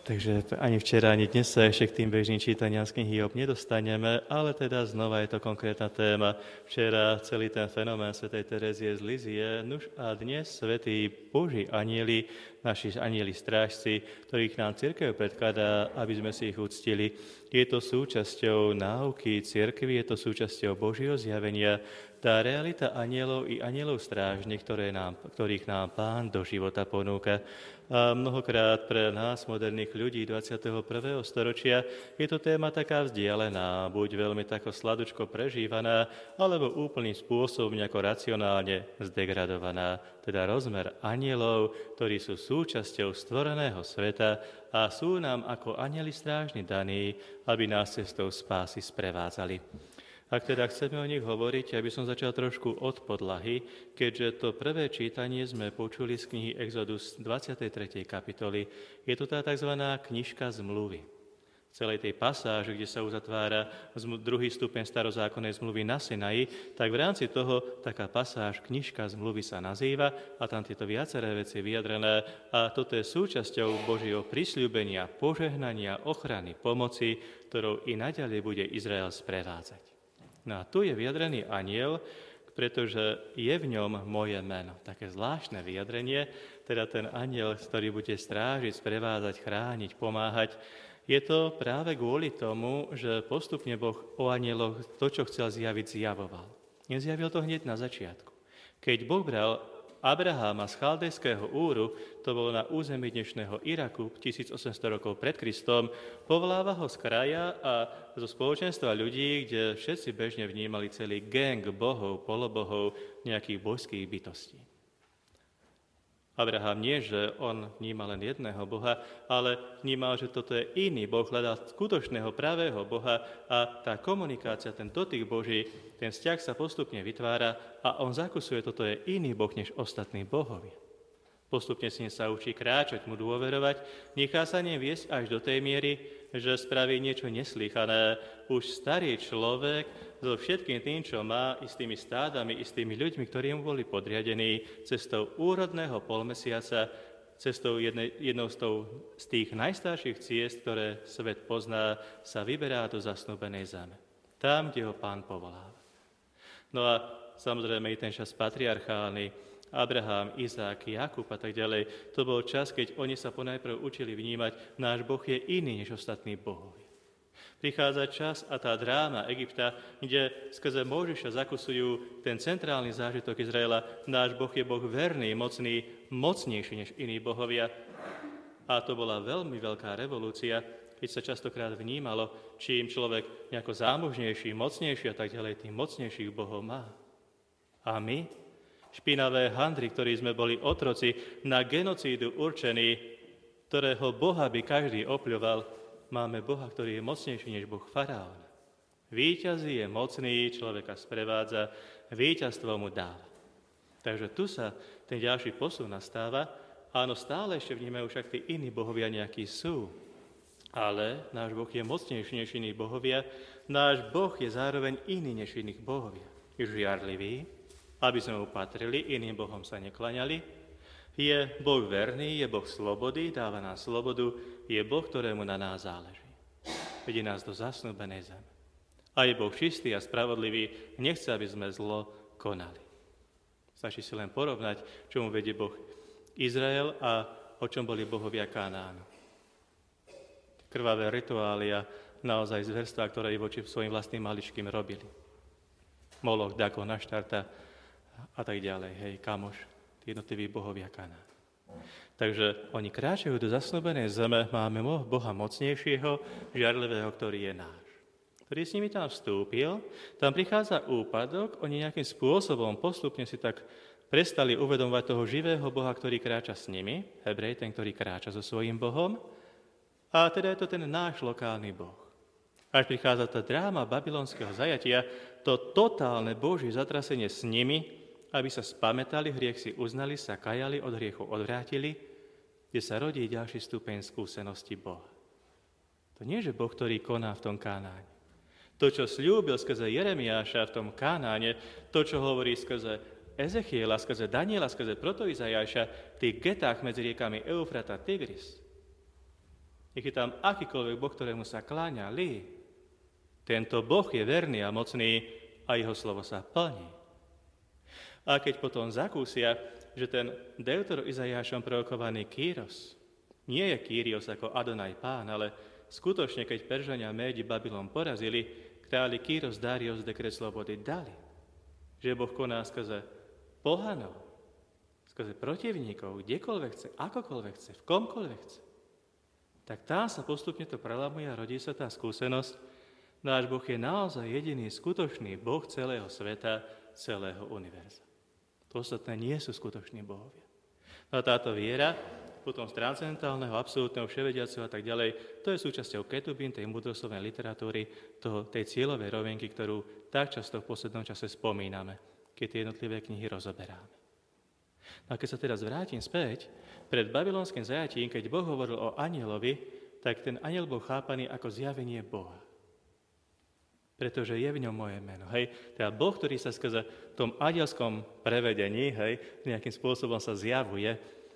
Takže ani včera, ani dnes sa ešte k tým bežným čítaniam z knihy Job nedostaneme, ale teda znova je to konkrétna téma. Včera celý ten fenomén svätej Terézie z Lizie, nuž a dnes svätí Boží anjeli, naši anjeli strážci, ktorých nám cirkev predkladá, aby sme si ich uctili. Je to súčasťou náuky cirkvi, je to súčasťou Božieho zjavenia, tá realita anjelov i anjelov strážnych, ktorých nám Pán do života ponúka. A mnohokrát pre nás, moderných ľudí 21. storočia, je to téma taká vzdialená, buď veľmi tako sladučko prežívaná, alebo úplným spôsobom nejako racionálne zdegradovaná. Teda rozmer anjelov, ktorí sú súčasťou stvoreného sveta a sú nám ako anjeli strážni daní, aby nás cestou spásy sprevádzali. Ak teda chceme o nich hovoriť, aby som začal trošku od podlahy, keďže to prvé čítanie sme počuli z knihy Exodus 23. kapitoly. Je to tá tzv. Knižka zmluvy. V celej tej pasáži, kde sa uzatvára druhý stupeň starozákonnej zmluvy na Sinaji, tak v rámci toho taká pasáž Knižka zmluvy sa nazýva a tam tieto viaceré veci vyjadrené a toto je súčasťou Božieho prisľúbenia, požehnania, ochrany, pomoci, ktorou i naďalej bude Izrael sprevádzať. No a tu je vyjadrený anjel, pretože je v ňom moje meno. Také zvláštne vyjadrenie, teda ten anjel, ktorý bude strážiť, sprevádzať, chrániť, pomáhať. Je to práve kvôli tomu, že postupne Boh o anjeloch to, čo chcel zjaviť, zjavoval. Nezjavil to hneď na začiatku. Keď Boh bral Abraháma z Chaldejského Úru, to bolo na území dnešného Iraku, 1800 rokov pred Kristom, povoláva ho z kraja a zo spoločenstva ľudí, kde všetci bežne vnímali celý gang bohov, polobohov, nejakých božských bytostí. Abraham nie, že on vnímal len jedného Boha, ale vnímal, že toto je iný Boh, hľadal skutočného pravého Boha a tá komunikácia, ten dotyk Boží, ten vzťah sa postupne vytvára a on zakusuje, toto je iný Boh než ostatní bohovia. Postupne si sa učí kráčať, mu dôverovať, nechá sa ním viesť až do tej miery, že spraví niečo neslýchané. Už starý človek so všetkým tým, čo má, i s tými stádami, i s tými ľuďmi, ktorí mu boli podriadení, cestou úrodného polmesiaca, cestou jednou z tých najstarších ciest, ktoré svet pozná, sa vyberá do zasnúbenej zeme. Tam, kde ho Pán povoláva. No a samozrejme i ten čas patriarchálny, Abraham, Izák, Jakub a tak ďalej, to bol čas, keď oni sa ponajprv učili vnímať, náš Boh je iný než ostatní bohovia. Prichádza čas a tá dráma Egypta, kde skrze Mojžiša zakusujú ten centrálny zážitok Izraela, náš Boh je Boh verný, mocný, mocnejší než iní bohovia. A to bola veľmi veľká revolúcia, keď sa častokrát vnímalo, čím človek nejako zámožnejší, mocnejší a tak ďalej, tým mocnejších bohov má. A my, špinavé handry, ktorí sme boli otroci, na genocídu určení, ktorého Boha by každý opľoval, máme Boha, ktorý je mocnejší než Boh faraóna. Víťazí je mocný, človeka sprevádza, víťazstvo mu dáva. Takže tu sa ten ďalší posun nastáva. Áno, stále ešte vnímajú však tí iní bohovia nejakí sú. Ale náš Boh je mocnejší než iní bohovia. Náš Boh je zároveň iný než iných bohovia. Je žiarlivý, aby sme mu patrili, iným bohom sa nekláňali. Je Boh verný, je Boh slobody, dáva nám slobodu, je Boh, ktorému na nás záleží. Vedie nás do zasnúbenej zeme. A je Boh čistý a spravodlivý, nechce, aby sme zlo konali. Stačí si len porovnať, čomu vedie Boh Izrael a o čom boli bohovia Kanánu. Krvavé rituália, naozaj zverstvá, ktoré voči svojim vlastným maličkým robili. Moloch, Dagon, Aštarta a tak ďalej, hej, Kamoš, tí jednotliví bohovia Kanánu. Takže oni kráčajú do zasnúbenej zeme, máme Boha mocnejšieho, žiarlivého, ktorý je náš. Ktorý s nimi tam vstúpil, tam prichádza úpadok, oni nejakým spôsobom postupne si tak prestali uvedomovať toho živého Boha, ktorý kráča s nimi, Hebrej, ten, ktorý kráča so svojím Bohom, a teda je to ten náš lokálny Boh. Až prichádza tá dráma babylonského zajatia, to totálne Božie zatrasenie s nimi, aby sa spamätali, hriech si uznali, sa kajali, od hriechu odvrátili, kde sa rodí ďalší stupeň skúsenosti Boha. To nie je Boh, ktorý koná v tom Kanáne. To, čo sľúbil skrze Jeremiáša v tom Kanáne, to, čo hovorí skrze Ezechiela, skrze Daniela, skrze protoizajáša v tých getách medzi riekami Eufrat a Tigris, nech je tam akýkoľvek Boh, ktorému sa kláňali, tento Boh je verný a mocný a jeho slovo sa plní. A keď potom zakúsia, že ten Deutero Izaiášom prorokovaný Kýros nie je Kýrios ako Adonaj Pán, ale skutočne, keď Peržania Médi Babylon porazili, králi Kýros Darius dekret slobody dali. Že Boh koná skrze pohanov, skrze protivníkov, kdekoľvek chce, akokoľvek chce, v komkoľvek chce. Tak tam sa postupne to prelamuje a rodí sa tá skúsenosť. Náš Boh je naozaj jediný skutočný Boh celého sveta, celého univerza. To ostatné nie sú skutoční bohovia. No a táto viera, potom z transcendentálneho, absolútneho, vševediaceho a tak ďalej, to je súčasťou ketubín, tej múdroslovnej literatúry, tej cieľovej rovinky, ktorú tak často v poslednom čase spomíname, keď tie jednotlivé knihy rozoberáme. No a keď sa teraz vrátim späť, pred babylonským zajatím, keď Boh hovoril o anielovi, tak ten aniel bol chápaný ako zjavenie Boha. Pretože je v ňom moje meno. Hej? Teda Boh, ktorý sa skrze tom anielskom prevedení, hej, nejakým spôsobom sa zjavuje,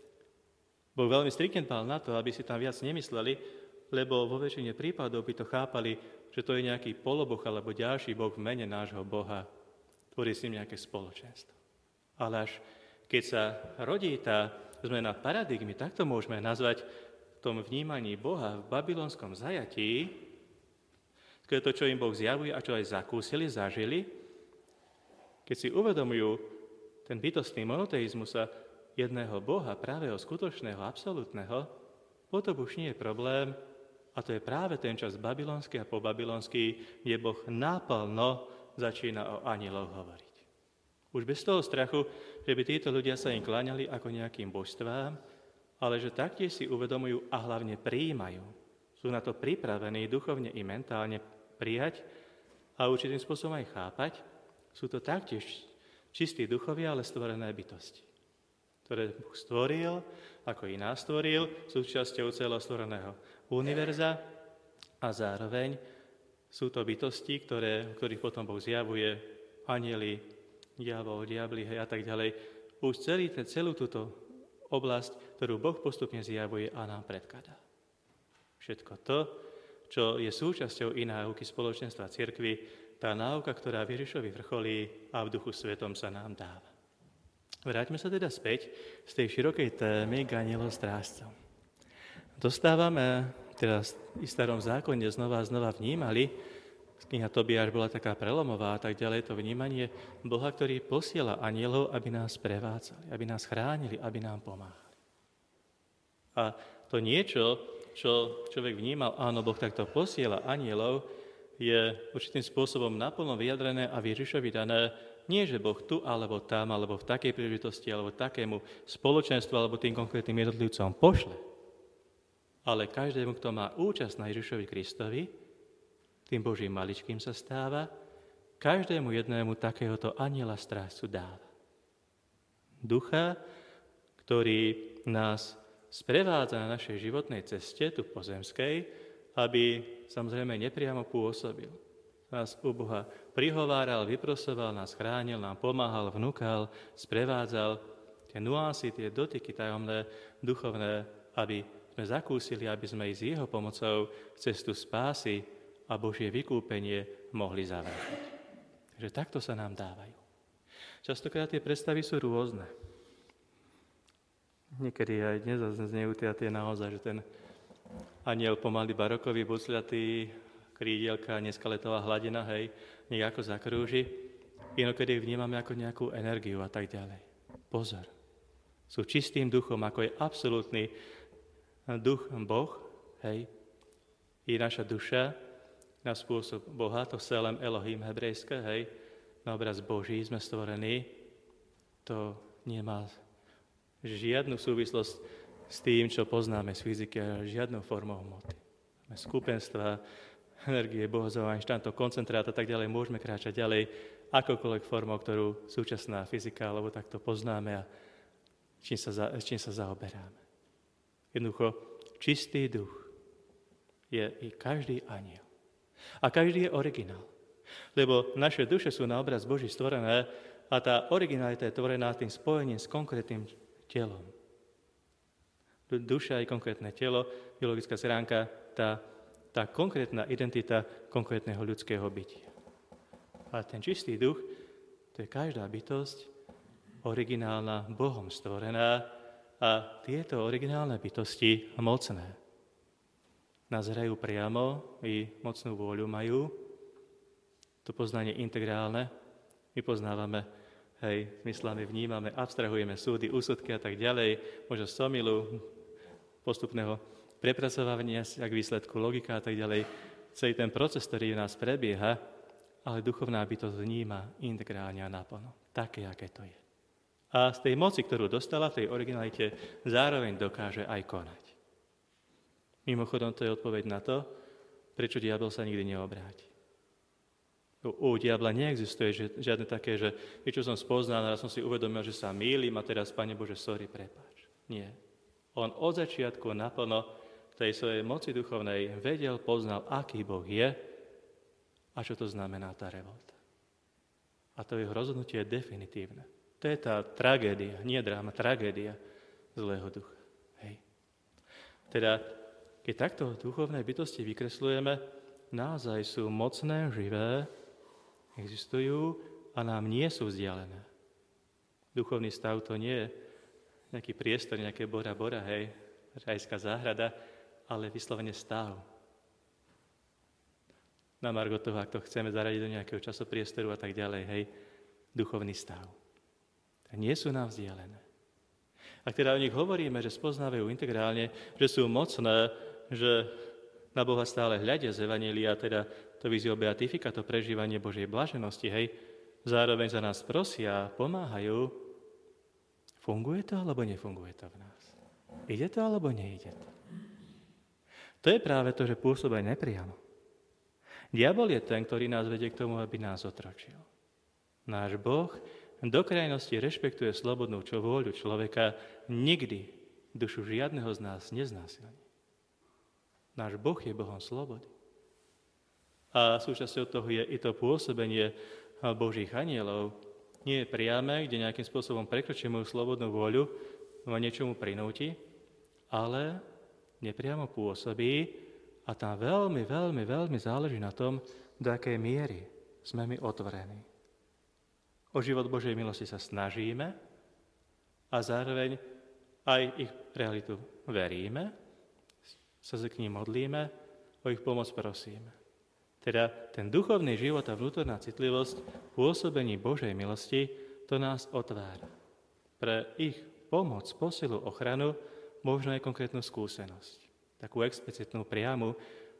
Boh veľmi striktne dbal na to, aby si tam viac nemysleli, lebo vo väčšine prípadov by to chápali, že to je nejaký poloboh alebo ďalší Boh v mene nášho Boha, tvorí s ním nejaké spoločenstvo. Ale až keď sa rodí tá zmena paradigmy, tak to môžeme nazvať v tom vnímaní Boha v babylonskom zajatí, keď to, čo im Boh zjavuje a čo aj zakúsili, zažili, keď si uvedomujú ten bytostný monoteizmus a jedného Boha, pravého, skutočného, absolútneho, potom už nie je problém, a to je práve ten čas babylonský a pobabylonský, kde Boh náplno začína o anielov hovoriť. Už bez toho strachu, že by títo ľudia sa im kláňali ako nejakým božstvám, ale že taktiež si uvedomujú a hlavne prijímajú. Sú na to pripravení duchovne i mentálne prijať a určitým spôsobom aj chápať. Sú to taktiež čistí duchovia, ale stvorené bytosti, ktoré Boh stvoril, ako i nás stvoril, súčasťou celého stvoreného univerza a zároveň sú to bytosti, ktorých potom Boh zjavuje anieli, diabol, diabli, hej, a tak ďalej. Už celú túto oblasť, ktorú Boh postupne zjavuje a nám predkladá. Všetko to, čo je súčasťou i náuky spoločenstva cirkvi, tá náuka, ktorá v Ježišovi vrcholí a v Duchu Svetom sa nám dáva. Vráťme sa teda späť z tej širokej témy k anielom strážcom. Dostávame, teraz i v Starom zákone znova a znova vnímali, kniha Tobiáš bola taká prelomová a tak ďalej, to vnímanie Boha, ktorý posiela anielov, aby nás prevádzali, aby nás chránili, aby nám pomáhali. A to niečo, čo človek vnímal, áno, Boh takto posiela anielov, je určitým spôsobom naplno vyjadrené a v Ježišovi dané, nie že Boh tu, alebo tam, alebo v takej príležitosti, alebo takému spoločenstvu, alebo tým konkrétnym jednotlivcom pošle. Ale každému, kto má účasť na Ježišovi Kristovi, tým Božím maličkým sa stáva, každému jednému takéhoto aniela strážcu dáva. Ducha, ktorý nás sprevádza na našej životnej ceste, tu pozemskej, aby samozrejme nepriamo pôsobil. Nás u Boha prihováral, vyprosoval, nás chránil, nám pomáhal, vnúkal, sprevádzal tie nuancy, tie dotyky tajomné, duchovné, aby sme zakúsili, aby sme i s jeho pomocou cestu spásy a Božie vykúpenie mohli završiť. Takže takto sa nám dávajú. Častokrát tie predstavy sú rôzne. Niekedy aj dnes zaznejú tie naozaj, že ten aniel pomaly barokový, bucľatý, krídielka, neskaletová hladina, hej, nejako zakrúži. Inokedy ich vnímame ako nejakú energiu a tak ďalej. Pozor. Sú čistým duchom, ako je absolútny duch Boh, hej, i naša duša, na spôsob Boha, to selem Elohim hebrejské, hej, na obraz Boží sme stvorení, to nemá žiadnu súvislosť s tým, čo poznáme z fyziky, žiadnou formou hmoty. Skupenstva, energie, bohozovania, štantov, koncentrát a tak ďalej, môžeme kráčať ďalej akokoľvek formou, ktorú súčasná fyzika, alebo takto poznáme a čím sa zaoberáme. Jednoducho, čistý duch je i každý aniel. A každý je originál. Lebo naše duše sú na obraz Boží stvorené a tá originalita je tvorená tým spojením s konkrétnym telom. Duša je konkrétne telo, biologická stránka, tá konkrétna identita konkrétneho ľudského bytia. Ale ten čistý duch, to je každá bytosť originálna, Bohom stvorená a tieto originálne bytosti mocné. Nazerajú priamo i mocnú vôľu majú, to poznanie integrálne, my poznávame, zmyslami vnímame, abstrahujeme súdy, úsudky a tak ďalej, možno somilu, postupného prepracovania ak výsledku logika a tak ďalej, celý ten proces, ktorý v nás prebieha, ale duchovná bytosť vníma integrálne a naplno, také, aké to je. A z tej moci, ktorú dostala v tej originalite, zároveň dokáže aj konať. Mimochodom, to je odpoveď na to, prečo diabol sa nikdy neobráti. U diabla neexistuje žiadne také, že čo som spoznal, raz som si uvedomil, že sa mýlim a teraz, Pane Bože, sorry, prepáč. Nie. On od začiatku naplno tej svojej moci duchovnej vedel, poznal, aký Boh je a čo to znamená tá revolta. A to jeho rozhodnutie je definitívne. To je tá tragédia, nie dráma, tragédia zlého ducha. Hej. Teda, keď takto duchovné bytosti vykreslujeme, naozaj sú mocné, živé, existujú a nám nie sú vzdialené. Duchovný stav to nie je nejaký priestor, nejaké bora, hej, rajská záhrada, ale vyslovene stav. Na margo toho, ak to chceme zaradiť do nejakého časopriestoru a tak ďalej, hej, duchovný stav. Nie sú nám vzdialené. Ak teda o nich hovoríme, že spoznávajú integrálne, že sú mocné, že na Boha stále hľadia z Evanjelia, teda to víziou beatifika, to prežívanie Božej blaženosti, hej, zároveň za nás prosia, pomáhajú, funguje to alebo nefunguje to v nás? Ide to alebo nejde to? To je práve to, že pôsobí nepriamo. Diabol je ten, ktorý nás vedie k tomu, aby nás otročil. Náš Boh do krajnosti rešpektuje slobodnú vôľu človeka, nikdy dušu žiadneho z nás neznásilní. Náš Boh je Bohom slobody. A súčasťou toho je i to pôsobenie Božích anielov. Nie je priame, kde nejakým spôsobom prekročí moju slobodnú vôľu, ma niečomu prinúti, ale nepriamo pôsobí a tam veľmi, veľmi, veľmi záleží na tom, do akej miery sme my otvorení. O život Božej milosti sa snažíme a zároveň aj ich realitu veríme, sa k ním modlíme, o ich pomoc prosíme. Teda ten duchovný život a vnútorná citlivosť pôsobení Božej milosti, to nás otvára. Pre ich pomoc, posilu, ochranu, možno aj konkrétnu skúsenosť. Takú explicitnú, priamu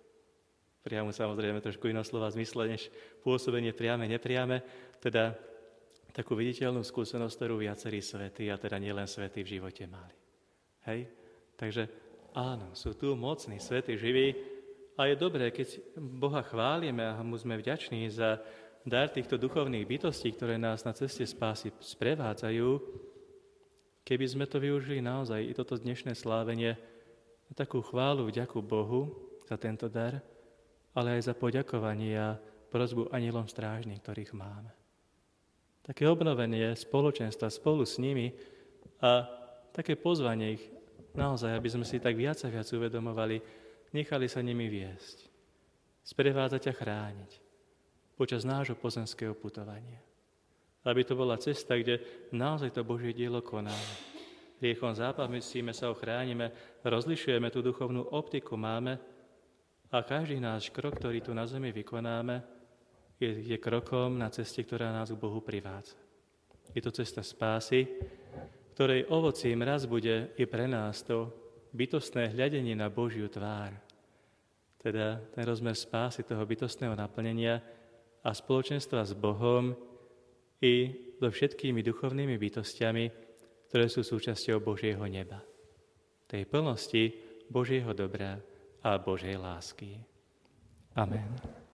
samozrejme trošku iného slova zmysle, než pôsobenie priame, nepriame, teda takú viditeľnú skúsenosť, ktorú viacerí svätí, a teda nielen svätí v živote mali. Hej? Takže áno, sú tu mocní, svätí, živí a je dobré, keď Boha chválime a mu sme vďační za dar týchto duchovných bytostí, ktoré nás na ceste spásy sprevádzajú, keby sme to využili naozaj i toto dnešné slávenie na takú chválu, vďaku Bohu za tento dar, ale aj za poďakovanie a prosbu anielom strážnych, ktorých máme. Také obnovenie spoločenstva spolu s nimi a také pozvanie ich naozaj, aby sme si tak viac a viac uvedomovali, nechali sa nimi viesť, sprevádzať a chrániť počas nášho pozemského putovania. Aby to bola cesta, kde naozaj to Božie dielo konáme. Riechom zápasíme sa, ochránime, rozlišujeme tú duchovnú optiku, máme a každý náš krok, ktorý tu na zemi vykonáme, je krokom na ceste, ktorá nás k Bohu privádza. Je to cesta spásy, ktorej ovocím raz bude i pre nás to bytostné hľadenie na Božiu tvár. Teda ten rozmer spásy, toho bytostného naplnenia a spoločenstva s Bohom i so všetkými duchovnými bytostiami, ktoré sú súčasťou Božieho neba. Tej plnosti Božieho dobra a Božej lásky. Amen.